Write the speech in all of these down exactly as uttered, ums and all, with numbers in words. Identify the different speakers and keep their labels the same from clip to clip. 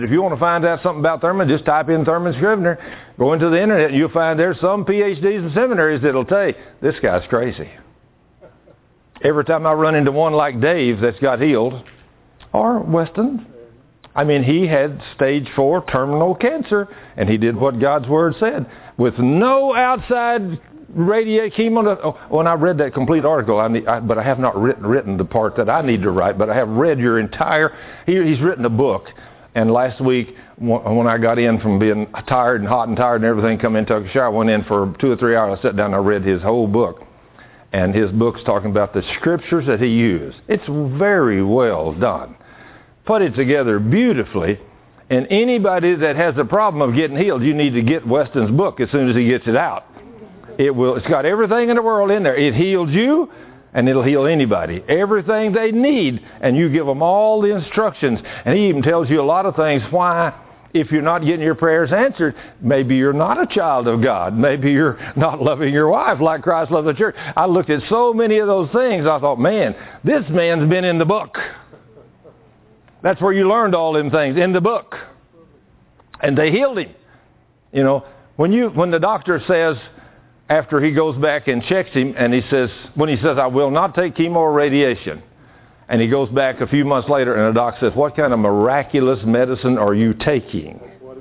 Speaker 1: If you want to find out something about Thurman, just type in Thurman Scrivener. Go into the internet and you'll find there's some P H Ds and seminaries that'll tell you, this guy's crazy. Every time I run into one like Dave that's got healed, or Weston, I mean, he had stage four terminal cancer, and he did what God's Word said, with no outside radiation chemo. Oh, when I read that complete article, I need, I, but I have not written, written the part that I need to write, but I have read your entire, he, he's written a book. And last week, when I got in from being tired and hot and tired and everything, come in, took a shower, went in for two or three hours, I sat down and I read his whole book. And his book's talking about the scriptures that he used. It's very well done. Put it together beautifully. And anybody that has a problem of getting healed, you need to get Weston's book as soon as he gets it out. It will, it's got everything in the world in there. It heals you. And it'll heal anybody. Everything they need. And you give them all the instructions. And he even tells you a lot of things why, if you're not getting your prayers answered, maybe you're not a child of God. Maybe you're not loving your wife like Christ loved the church. I looked at so many of those things. I thought, man, this man's been in the book. That's where you learned all them things, in the book. And they healed him. You know, when you when the doctor says, after he goes back and checks him, and he says, when he says, I will not take chemo or radiation, and he goes back a few months later, and the doc says, what kind of miraculous medicine are you taking?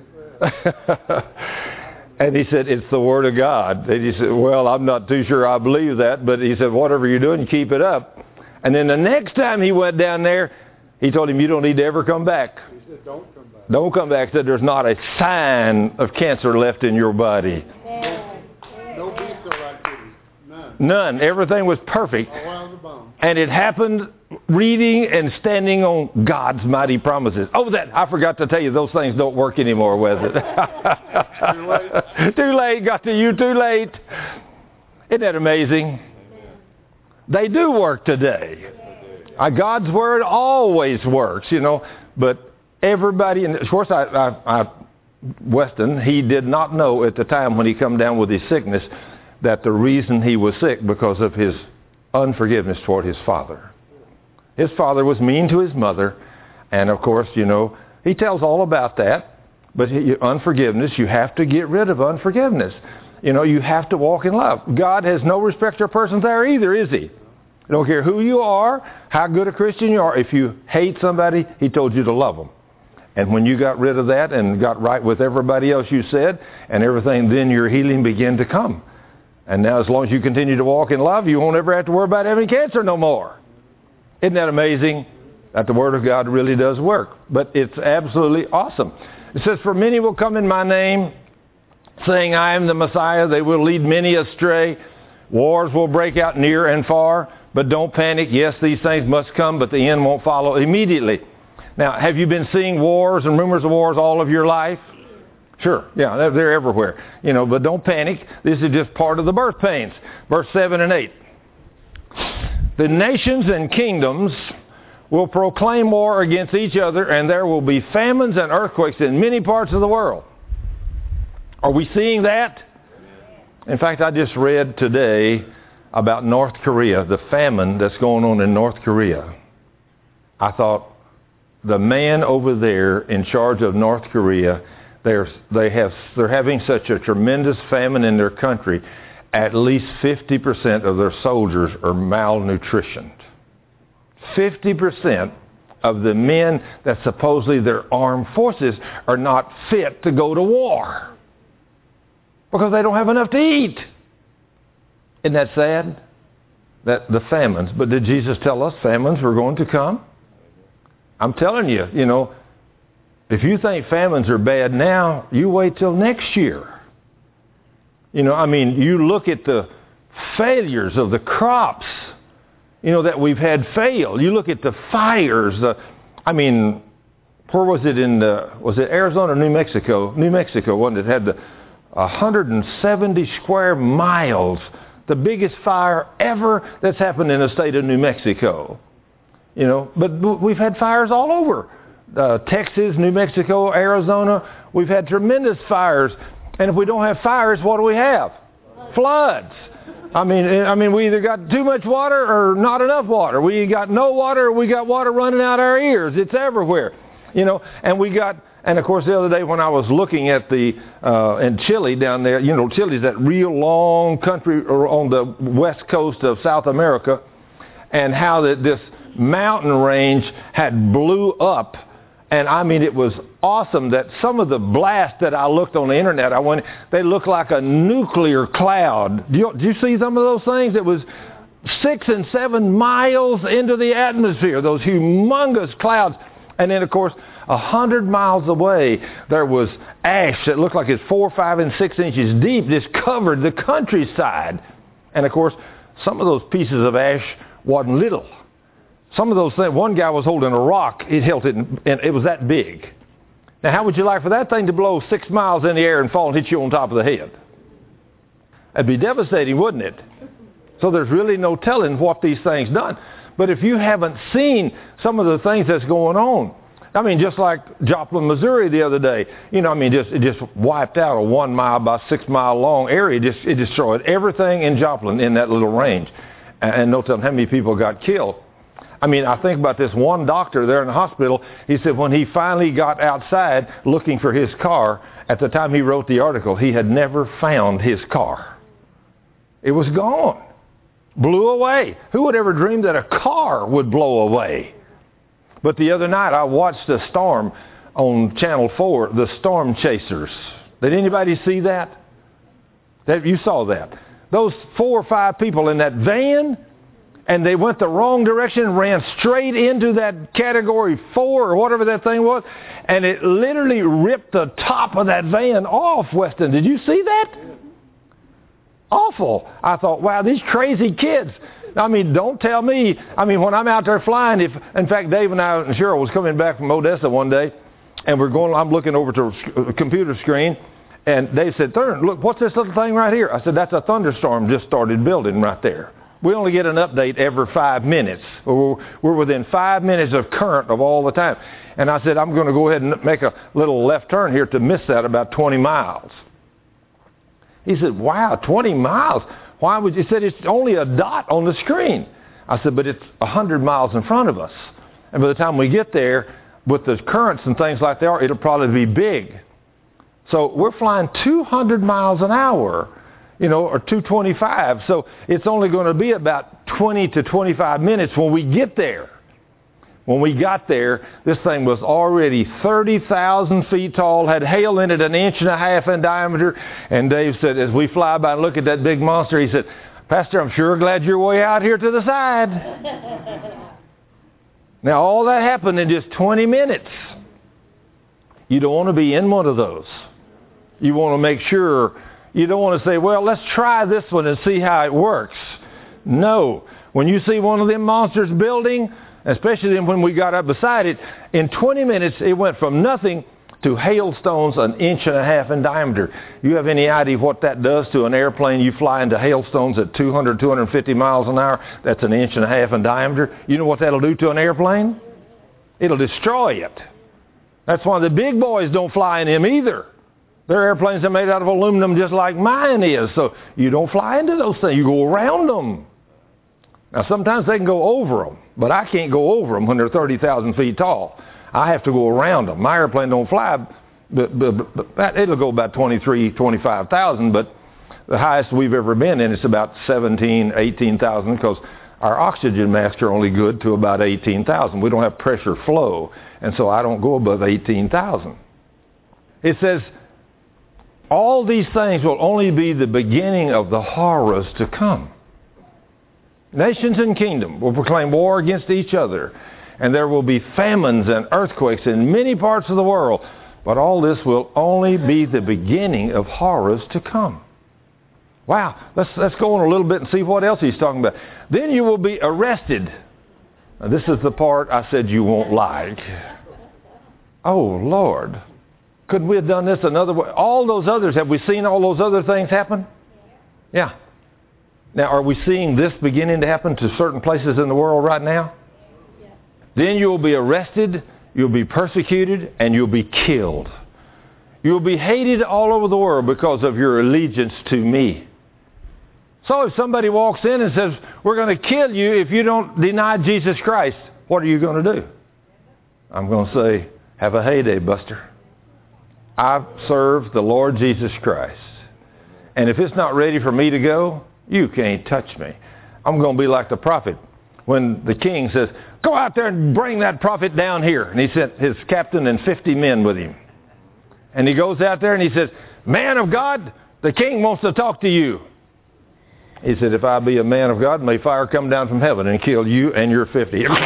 Speaker 1: And he said, it's the Word of God. And he said, well, I'm not too sure I believe that, but he said, whatever you're doing, keep it up. And then the next time he went down there, he told him, you don't need to ever come back.
Speaker 2: He said, don't come back.
Speaker 1: Don't come back. He said, there's not a sign of cancer left in your body.
Speaker 2: No B-cell activity. None.
Speaker 1: None. Everything was perfect.
Speaker 2: Around the bone.
Speaker 1: And it happened reading and standing on God's mighty promises. Oh, that I forgot to tell you, those things don't work anymore, was it?
Speaker 2: Too late.
Speaker 1: Too late. Got to you too late. Isn't that amazing? They do work today. Uh, God's Word always works, you know. But everybody, and of course, I, I, I Weston, he did not know at the time when he come down with his sickness that the reason he was sick because of his unforgiveness toward his father. His father was mean to his mother, and of course, you know, he tells all about that. But he, unforgiveness, you have to get rid of unforgiveness. You know, you have to walk in love. God has no respect of persons there either, is he? I don't care who you are, how good a Christian you are. If you hate somebody, he told you to love them. And when you got rid of that and got right with everybody else you said and everything, then your healing began to come. And now as long as you continue to walk in love, you won't ever have to worry about having cancer no more. Isn't that amazing that the Word of God really does work? But it's absolutely awesome. It says, for many will come in my name, saying, I am the Messiah. They will lead many astray. Wars will break out near and far. But don't panic. Yes, these things must come, but the end won't follow immediately. Now, have you been seeing wars and rumors of wars all of your life? Sure. Yeah, they're, they're everywhere. You know, but don't panic. This is just part of the birth pains. Verse seven and eight. The nations and kingdoms will proclaim war against each other, and there will be famines and earthquakes in many parts of the world. Are we seeing that? In fact, I just read today about North Korea, the famine that's going on in North Korea. I thought, the man over there in charge of North Korea, they're, they have, they're having such a tremendous famine in their country, at least fifty percent of their soldiers are malnutritioned. fifty percent of the men that supposedly their armed forces are not fit to go to war because they don't have enough to eat. Isn't that sad? That the famines. But did Jesus tell us famines were going to come? I'm telling you, you know, if you think famines are bad now, you wait till next year. You know, I mean, you look at the failures of the crops, you know, that we've had fail. You look at the fires. The, I mean, where was it in the, was it Arizona or New Mexico? New Mexico, one that had the one hundred seventy square miles, the biggest fire ever that's happened in the state of New Mexico. You know, but we've had fires all over. Uh, Texas, New Mexico, Arizona. We've had tremendous fires. And if we don't have fires, what do we have? Floods. I mean, I mean, we either got too much water or not enough water. We got no water or we got water running out our ears. It's everywhere. You know, and we got And of course, the other day when I was looking at the, uh, in Chile down there, you know, Chile's that real long country on the west coast of South America, and how that this mountain range had blew up. And I mean, it was awesome that some of the blasts that I looked on the internet, I went, they looked like a nuclear cloud. Do you, do you see some of those things? It was six and seven miles into the atmosphere, those humongous clouds. And then, of course, a hundred miles away, there was ash that looked like it's four, five, and six inches deep, just covered the countryside. And, of course, some of those pieces of ash wasn't little. Some of those things, one guy was holding a rock, it held it, and it was that big. Now, how would you like for that thing to blow six miles in the air and fall and hit you on top of the head? That'd be devastating, wouldn't it? So there's really no telling what these things done. But if you haven't seen some of the things that's going on, I mean, just like Joplin, Missouri the other day, you know, I mean, just it just wiped out a one mile by six mile long area. It, just, it destroyed everything in Joplin in that little range. And, and no telling how many people got killed. I mean, I think about this one doctor there in the hospital. He said when he finally got outside looking for his car, at the time he wrote the article, he had never found his car. It was gone. Blew away. Who would ever dream that a car would blow away? But the other night I watched a storm on Channel four, The Storm Chasers. Did anybody see that? That you saw that. Those four or five people in that van, and they went the wrong direction and ran straight into that category four or whatever that thing was, and it literally ripped the top of that van off, Weston. Did you see that? Awful. I thought, wow, these crazy kids. I mean, don't tell me. I mean, when I'm out there flying, if, in fact, Dave and I and Cheryl was coming back from Odessa one day, and we're going, I'm looking over to a computer screen, and Dave said, Thurn, look, what's this little thing right here? I said, that's a thunderstorm just started building right there. We only get an update every five minutes. We're, we're within five minutes of current of all the time. And I said, I'm going to go ahead and make a little left turn here to miss that about twenty miles. He said, wow, twenty miles. Why would you? He said, it's only a dot on the screen. I said, but it's one hundred miles in front of us. And by the time we get there, with the currents and things like they are, it'll probably be big. So we're flying two hundred miles an hour, you know, or two twenty-five. So it's only going to be about twenty to twenty-five minutes when we get there. When we got there, this thing was already thirty thousand feet tall, had hail in it an inch and a half in diameter. And Dave said, as we fly by and look at that big monster, he said, Pastor, I'm sure glad you're way out here to the side. Now, all that happened in just twenty minutes. You don't want to be in one of those. You want to make sure. You don't want to say, well, let's try this one and see how it works. No. When you see one of them monsters building, especially when we got up beside it, in twenty minutes it went from nothing to hailstones an inch and a half in diameter. You have any idea what that does to an airplane? You fly into hailstones at two hundred, two hundred fifty miles an hour. That's an inch and a half in diameter. You know what that'll do to an airplane? It'll destroy it. That's why the big boys don't fly in them either. Their airplanes are made out of aluminum just like mine is. So you don't fly into those things. You go around them. Now, sometimes they can go over them, but I can't go over them when they're thirty thousand feet tall. I have to go around them. My airplane don't fly, but, but, but that, it'll go about twenty-three, twenty-five thousand, but the highest we've ever been in is about seventeen, eighteen thousand, because our oxygen masks are only good to about eighteen thousand. We don't have pressure flow, and so I don't go above eighteen thousand. It says, all these things will only be the beginning of the horrors to come. Nations and kingdoms will proclaim war against each other, and there will be famines and earthquakes in many parts of the world. But all this will only be the beginning of horrors to come. Wow, let's, let's go on a little bit and see what else he's talking about. Then you will be arrested. Now, this is the part I said you won't like. Oh, Lord. Couldn't we have done this another way? All those others, have we seen all those other things happen? Yeah. Now, are we seeing this beginning to happen to certain places in the world right now? Yeah. Then you'll be arrested, you'll be persecuted, and you'll be killed. You'll be hated all over the world because of your allegiance to me. So if somebody walks in and says, we're going to kill you if you don't deny Jesus Christ, what are you going to do? I'm going to say, have a heyday, Buster. I serve the Lord Jesus Christ. And if it's not ready for me to go, you can't touch me. I'm going to be like the prophet when the king says, go out there and bring that prophet down here. And he sent his captain and fifty men with him. And he goes out there and he says, man of God, the king wants to talk to you. He said, if I be a man of God, may fire come down from heaven and kill you and your fifty. There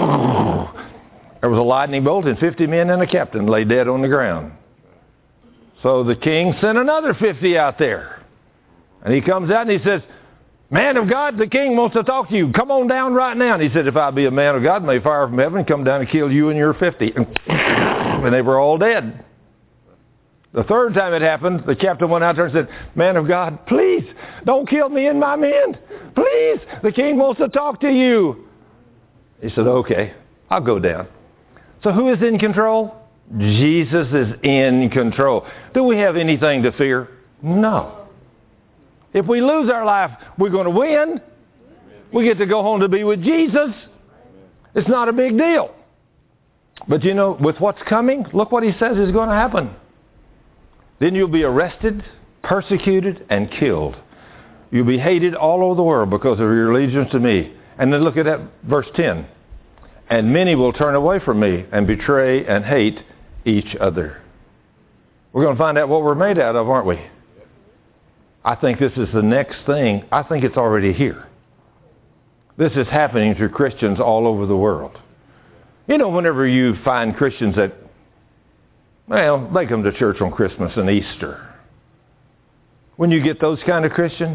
Speaker 1: was a lightning bolt and fifty men and a captain lay dead on the ground. So the king sent another fifty out there. And he comes out and he says, man of God, the king wants to talk to you. Come on down right now. And he said, if I be a man of God, may fire from heaven and come down and kill you and your fifty. And they were all dead. The third time it happened, the captain went out there and said, man of God, please, don't kill me and my men. Please, the king wants to talk to you. He said, okay, I'll go down. So who is in control? Jesus is in control. Do we have anything to fear? No. If we lose our life, we're going to win. We get to go home to be with Jesus. It's not a big deal. But you know, with what's coming, look what he says is going to happen. Then you'll be arrested, persecuted, and killed. You'll be hated all over the world because of your allegiance to me. And then look at that verse ten. And many will turn away from me and betray and hate each other. We're going to find out what we're made out of, aren't we? I think this is the next thing. I think it's already here. This is happening to Christians all over the world. You know, whenever you find Christians that, well, they come to church on Christmas and Easter. When you get those kind of Christians,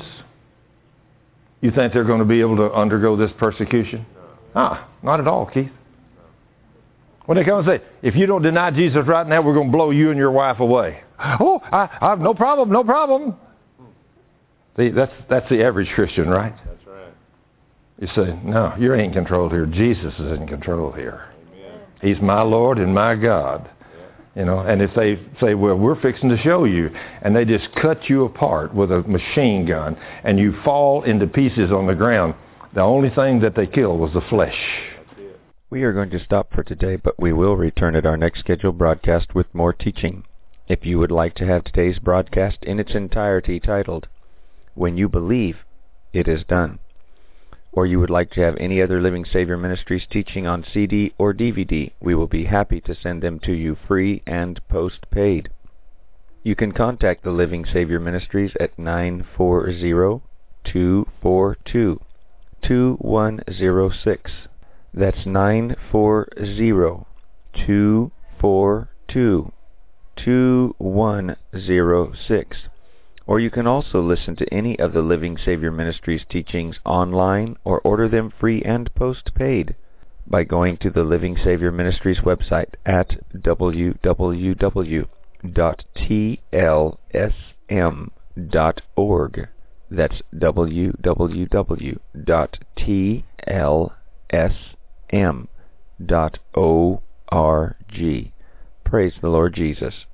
Speaker 1: you think they're going to be able to undergo this persecution? Ah, not at all, Keith. When they come and say, if you don't deny Jesus right now, we're going to blow you and your wife away. Oh, I, I have no problem, no problem. See, that's, that's the average Christian, right?
Speaker 2: That's right.
Speaker 1: You say, no, you ain't in control here. Jesus is in control here.
Speaker 2: Amen.
Speaker 1: He's my Lord and my God. You know, and if they say, well, we're fixing to show you, and they just cut you apart with a machine gun, and you fall into pieces on the ground, the only thing that they kill was the flesh.
Speaker 3: We are going to stop for today, but we will return at our next scheduled broadcast with more teaching. If you would like to have today's broadcast in its entirety titled, When You Believe, It Is Done, or you would like to have any other Living Savior Ministries teaching on C D or D V D, we will be happy to send them to you free and post-paid. You can contact the Living Savior Ministries at nine four zero, two four two, two one zero six. That's nine four zero, two four two, two one zero six. Or you can also listen to any of the Living Savior Ministries teachings online or order them free and post-paid by going to the Living Savior Ministries website at w w w dot t l s m dot org. That's w w w dot t l s m dot org. Praise the Lord Jesus.